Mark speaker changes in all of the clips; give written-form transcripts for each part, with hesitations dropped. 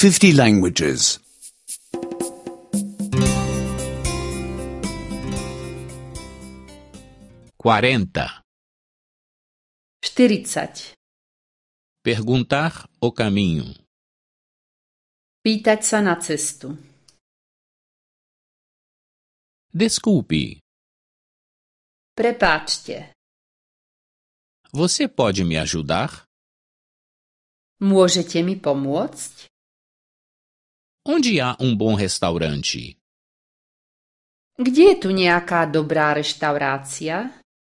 Speaker 1: 50 languages.
Speaker 2: 40.
Speaker 3: 40.
Speaker 2: Perguntar o caminho.
Speaker 3: Pýtať sa na cestu.
Speaker 2: Desculpe,
Speaker 3: Prepáčte.
Speaker 2: você pode me ajudar?
Speaker 3: Môžete mi pomôcť?
Speaker 2: Onde há bom restaurante?
Speaker 3: Kde je tu nejaká dobrá reštaurácia?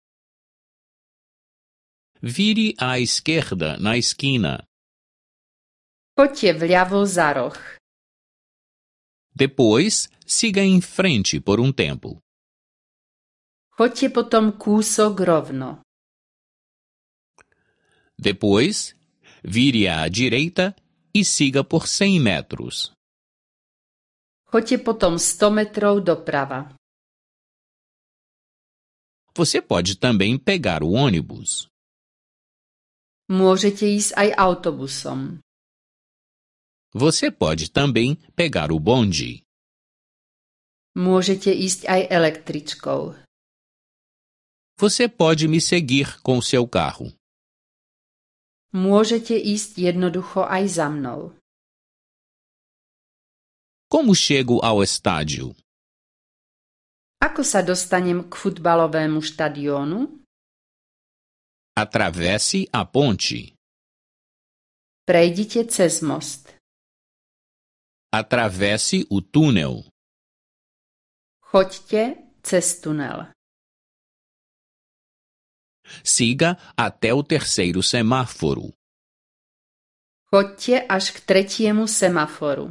Speaker 2: Vire à esquerda na esquina.
Speaker 3: Poďte vľavo za roh.
Speaker 2: Depois, siga em frente por tempo.
Speaker 3: Choďte potom kúsok rovno.
Speaker 2: Depois, vire à direita e siga por 100 metros.
Speaker 3: Choďte potom 100 metrov doprava.
Speaker 2: Você pode também pegar o ônibus.
Speaker 3: Môžete ísť aj autobusom.
Speaker 2: Você pode também pegar o bonde.
Speaker 3: Môžete ísť aj električkou.
Speaker 2: Você pode me seguir com seu carro.
Speaker 3: Môžete ísť jednoducho aj za mnou.
Speaker 2: Como chego ao estádio?
Speaker 3: Ako sa dostanem k futbalovému štadiónu?
Speaker 2: Atravesse a ponte.
Speaker 3: Prejdite cez most.
Speaker 2: Atravesse o túnel.
Speaker 3: Choďte cez tunel.
Speaker 2: Siga até o terceiro semáforo.
Speaker 3: Choďte až k tretiemu semaforu.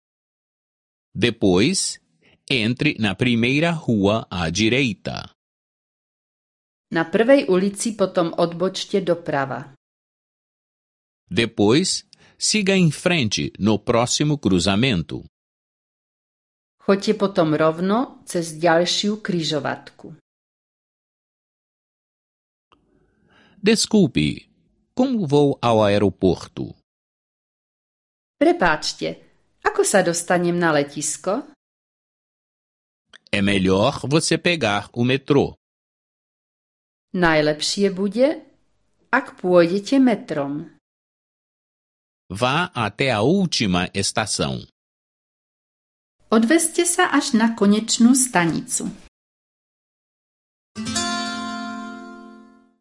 Speaker 2: Depois, entre na primeira rua à direita.
Speaker 3: Na prvej ulici potom odbočte doprava.
Speaker 2: Depois, siga em frente no próximo cruzamento.
Speaker 3: Choďte potom rovno cez ďalšiu križovatku.
Speaker 2: Desculpe, como vou ao aeroporto?
Speaker 3: Prepáčte, ako sa dostanem na letisko?
Speaker 2: É melhor você pegar o metrô.
Speaker 3: Najlepšie bude, ak pôjdete metrom.
Speaker 2: Vá até a última estação.
Speaker 3: Odvezte sa až na konečnú stanicu.